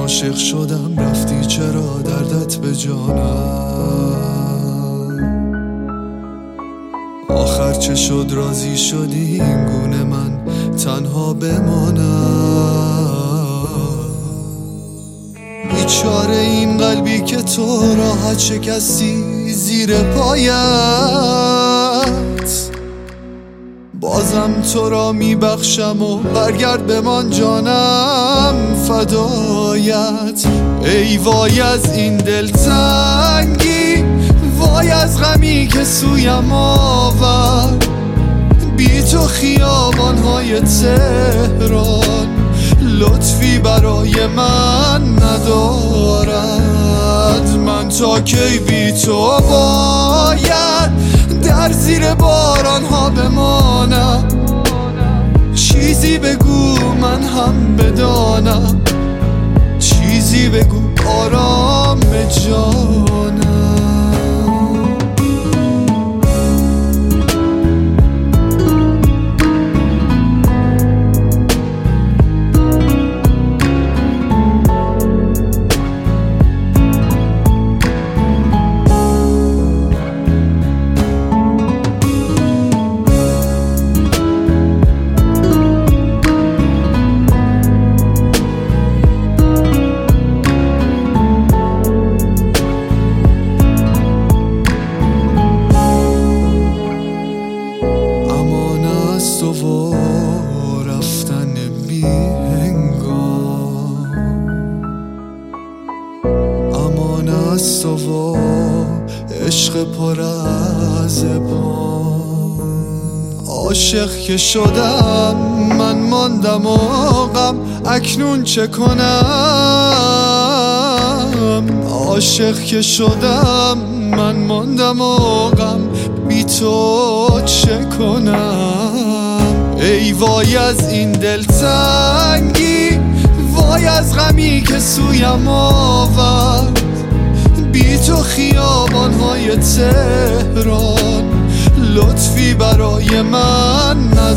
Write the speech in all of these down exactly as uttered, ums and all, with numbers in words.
عاشق شدم رفتی چرا دردت به جانم؟ آخر چه شد راضی شدی این گونه من تنها بمانم؟ بیچاره این قلبی که تو راحت شکستی زیر پایت، بازم تو را میبخشم و برگرد بمان جانم فدایت. ای وای از این دلتنگی، وای از غمی که سویم آورد، بی تو خیابانهای تهران لطفی برای من ندارد. من تا کی بی تو باید در زیر باران ها بمانم؟ چیزی بگو من هم بدانم، چیزی بگو آرام جانم. و رفتن بی هنگام، امان است و عشق پر از بام. عاشق که شدم من ماندم و غم، اکنون چه کنم؟ عاشق که شدم من ماندم و غم، بی تو چه کنم؟ ای وای از این دلتنگی، وای از غمی که سویم آورد، بی تو خیابانهای تهران لطفی برای من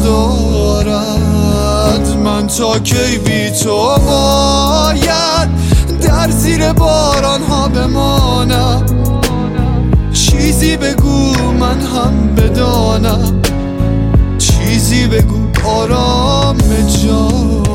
ندارد. من تا کی بی تو باید در زیر باران ها بمانم؟ چیزی بگو من هم بدانم، چیزی بگو آرام جان.